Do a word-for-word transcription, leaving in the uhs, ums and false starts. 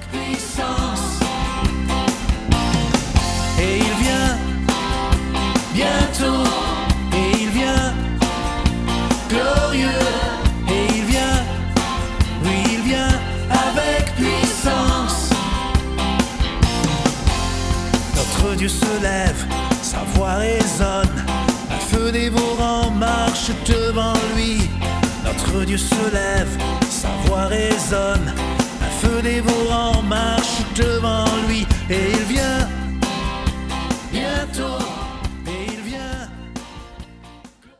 puissance. Et il vient bientôt, et il vient glorieux, et il vient, oui il vient avec puissance. Notre Dieu se lève, sa voix résonne, un feu dévorant marche devant lui. Notre Dieu se lève, sa voix résonne, un feu dévorant marche devant lui.